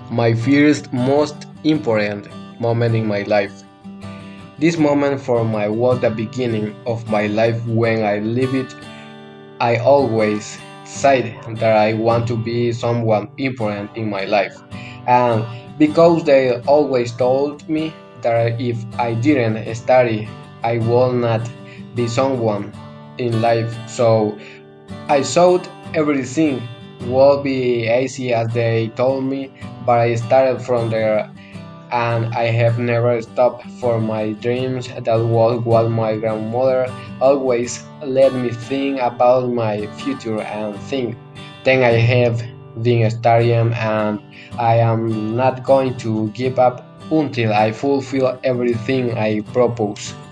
my first most important moment in my life. This moment for me was the beginning of my life when I lived it. I always said that I want to be someone important in my life. And because they always told me that if I didn't study, I would not be someone in life. So I thought everything would be easy as they told me, but I started from there and I have never stopped for my dreams. That was what my grandmother always let me think about my future and think. Then I have been studying and I am not going to give up until I fulfill everything I propose.